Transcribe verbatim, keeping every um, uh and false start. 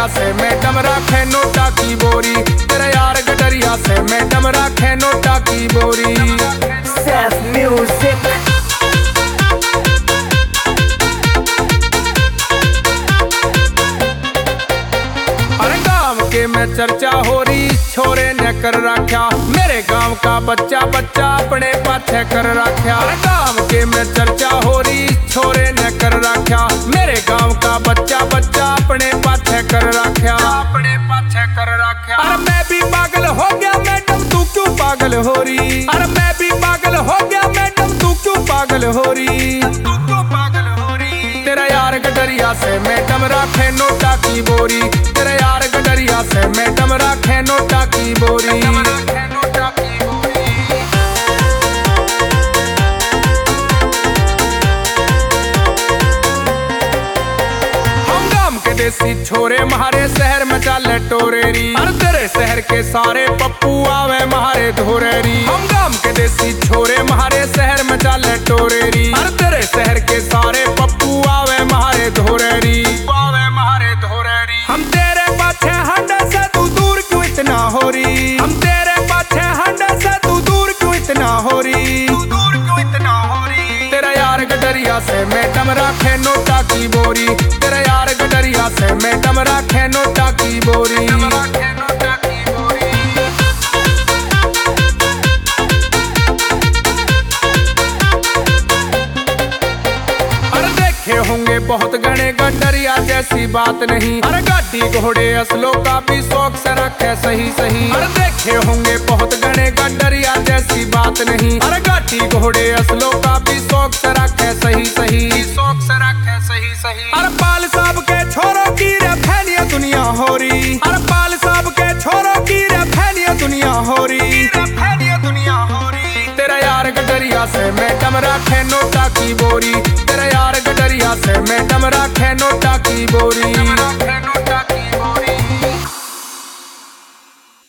से मैडम राखे नोटा की बोरी, तेरा यार गडरिया से मैडम राखे नोटा की बोरी। Seth Music। अरे गांव के में चर्चा हो रही, छोरे ने कर रखा मेरे गांव का बच्चा बच्चा अपने पाछे कर रखा। अरे गांव के में चर्चा हो रही, छोरे ने कर रखा मेरे गांव का बच्चा बच्चा अपने पाछे कर रखा, अपने पाछे कर रखा। अरे मैं भी पागल हो गया मैडम तू क्यों पागल हो रही, अरे मैं भी पागल हो गया मैडम तू क्यों पागल हो रही, तू क्यों पागल हो रही। तेरा यार गडरिया से मैडम राखे नोटा की बोरी, तेरा यार गडरिया से मैडम राखे नोटा की बोरी। देसी छोरे महारे शहर में चाले टोरेरी, अरे तेरे शहर के सारे पप्पू आवे महारे धोरेरी। हम गांव के देसी छोरे महारे शहर में चाले टोरेरी, अरे तेरे शहर के सारे पप्पू आवे महारे धोरेरी, आवे महारे धोरेरी। हम तेरे पाछे हंडे से तू दूर क्यों इतना हो रही, हम तेरे पाछे हंडे से तू दूर क्यों इतना हो रही, तू दूर क्यों इतना हो रही। तेरा यार गडरिया से मैडम राखे नोटा की बोरी, तेरा यार गडरिया से मैडम राखे नोटा की बोरी। अरे देखे होंगे बहुत घने गडरिया जैसी बात नहीं, अरे गाड़ी घोड़े असलों का भी शौक से रखे सही सही। अरे देखे होंगे बहुत घने गडरिया जैसी बात नहीं, अरे गाड़ी घोड़े असलों का भी शौक से रखे सही सही, शौक से रखे सही सही। अरे पाल साहब के छोरों की रे फैलिया दुनिया हो रही, अरे पाल साहब के छोरों की रे फैलिया दुनिया हो रही, फैलिया दुनिया हो रही। तेरा यार गडरिया से मैडम राखे नोटा की बोरी, तेरा यार गडरिया से मैडम राखे नोटा की बोरी।